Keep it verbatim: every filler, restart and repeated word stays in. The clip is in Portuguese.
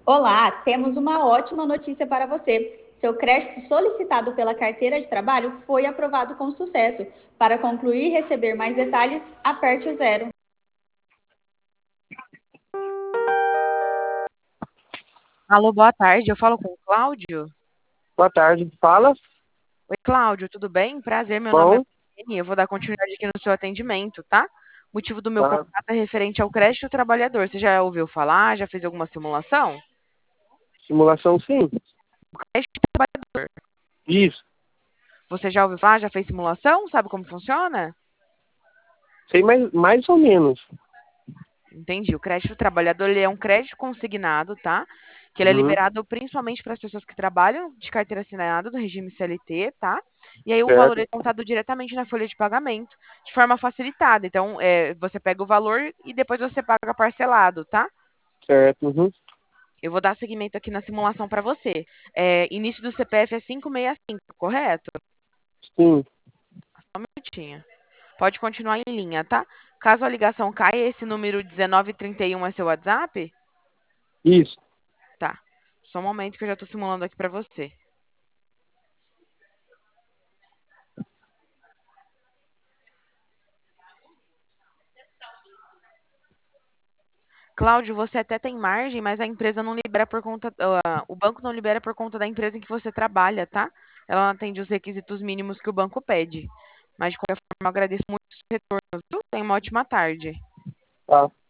Olá, temos uma ótima notícia para você. Seu crédito solicitado pela carteira de trabalho foi aprovado com sucesso. Para concluir e receber mais detalhes, aperte o zero. Alô, boa tarde. Eu falo com o Cláudio. Boa tarde. Fala. Oi, Cláudio, tudo bem? Prazer, meu nome é Bom. Penny. Eu vou dar continuidade aqui no seu atendimento, tá? O motivo do meu Tá. contato é referente ao crédito trabalhador. Você já ouviu falar? Já fez alguma simulação? Simulação, sim. Crédito trabalhador. Isso. Você já ouviu falar? Já fez simulação? Sabe como funciona? Sei mais, mais ou menos. Entendi. O crédito trabalhador ele é um crédito consignado, tá? Que ele é Uhum. liberado principalmente para as pessoas que trabalham de carteira assinada do regime C L T, tá? E aí o valor Certo. é contado diretamente na folha de pagamento, de forma facilitada. Então, é, você pega o valor e depois você paga parcelado, tá? Certo. Uhum. Eu vou dar seguimento aqui na simulação para você. É, início do C P F é quinhentos e sessenta e cinco, correto? Sim. Só um minutinho. Pode continuar em linha, tá? Caso a ligação caia, esse número dezenove trinta e um é seu WhatsApp? Isso. Tá. Só um momento que eu já tô simulando aqui pra você. Cláudio, você até tem margem, mas a empresa não libera por conta. ah, o banco não libera por conta da empresa em que você trabalha, tá? Ela não atende os requisitos mínimos que o banco pede. Mas, de qualquer forma, eu agradeço muito o seu retorno, viu? Tenha uma ótima tarde. Tá.